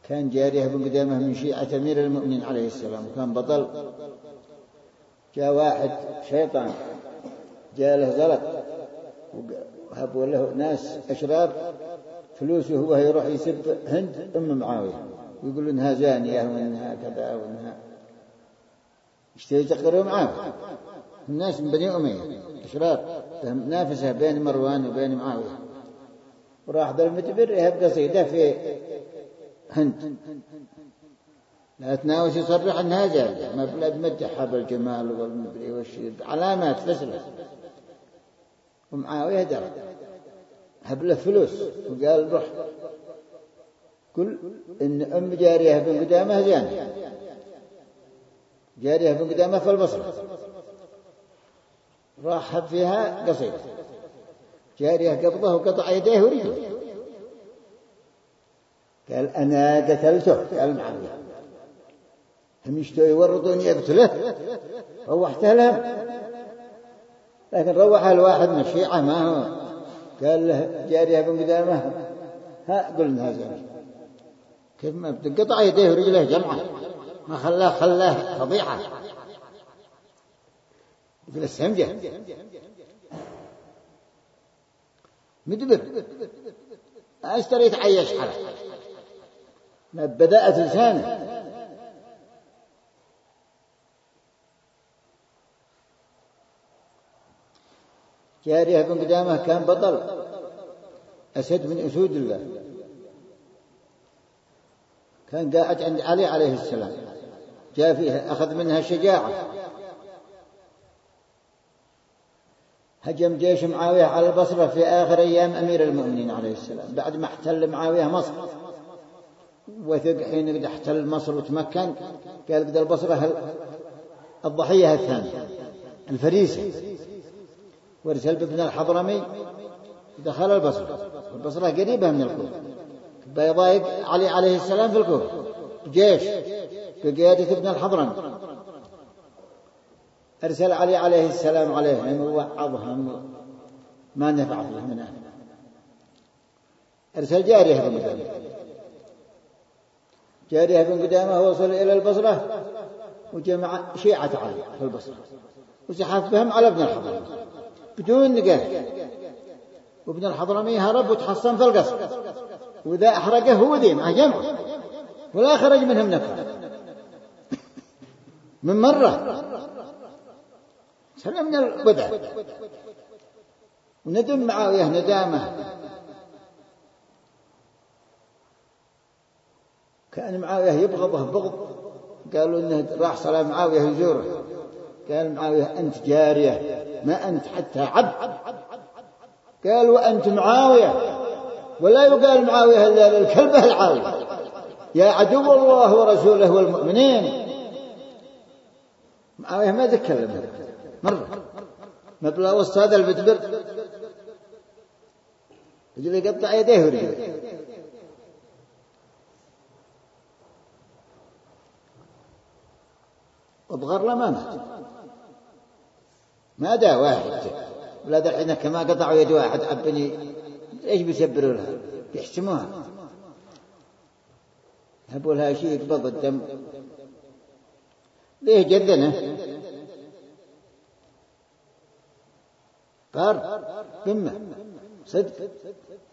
كان جارية بن قدامة من شيعة أمير المؤمنين عليه السلام، وكان بطل. جاء واحد شيطان جاء له زلط وهبوا له ناس أشرار فلوسه، وهو يروح يسب هند أم معاوية ويقول إنها زانية وإنها كذا وإنها يشتري تقرير معاوية. الناس من بني أمية أشرار نافسة بين مروان وبين معاوية. وراح ذا المدبر يهب قصيدة في هند لا تناوش يصرح أنها زانية، ما بلاد مدحها بالجمال والمدري والشيء، علامات فسرة. ومعاوية درب هب له فلوس وقال روح قل إن أم جارية بن قدامة زانية، جارية بن قدامة في البصرة. راح هب فيها قصيدة، جارية قبضه وقطع يديه ورجله. قال أنا قتلته. قال معاوية هم يشتوا يورطوني أقتله، روحته لهم. لكن روح الواحد من الشيعة ما هو، قال له جارية بن قدامة ها قلنا زانية. كيف ما قطع يديه ورجله جمعة، ما خلاه فضيحة. يقول السمجة مدبر أشتري يتعيش حرف ما بدأت لسانه. جارية بن قدامة كان بطل أسد من أسود الله، كان قاعد عند علي عليه السلام، جاء فيها أخذ منها الشجاعة. هجم جيش معاوية على البصرة في آخر أيام أمير المؤمنين عليه السلام، بعد ما احتل معاوية مصر وثق. حين قد احتل مصر وتمكن قال قد البصرة الضحية الثانية الفريسة، وارسل بابن الحضرمي دخل البصرة. البصرة قريبة من الكوفة، بيضايق علي عليه السلام في الكوفة جيش بقيادة ابن الحضرمي. أرسل علي عليه السلام عليهم ووعظهم ما نفع فيه من أهل. أرسل جارية بن قدامة. جارية بن قدامة وصل إلى البصرة وجمع شيعة علي في البصرة وسحف بهم على ابن الحضرمي بدون نقاش. وابن الحضرمي هرب وتحصن في القصر، وإذا أحرقه هو ذي مع جمع ولا خرج منهم نفر من مرة. سلمنا الودع وندم معاوية ندامة. كان معاوية يبغضه بغض، قالوا إنه راح صلاة معاوية يزوره. قال معاوية أنت جارية ما أنت حتى عبد. قال وأنت معاوية، ولا يقال معاوية إلا للكلبة العاوية، يا عدو الله ورسوله والمؤمنين. معاوية ما تكلم مرة، ما بلا وسط البدبر يجي يقطع يديه ورجله. وبغر له ما مات، ما دا واحد ولا دا الحين كما قطعوا يد واحد عبني ايش بيسبروا لها؟ بيحسموها، يهبوا لها شيء يقبض الدم. ليه جدنا قار قمة صدق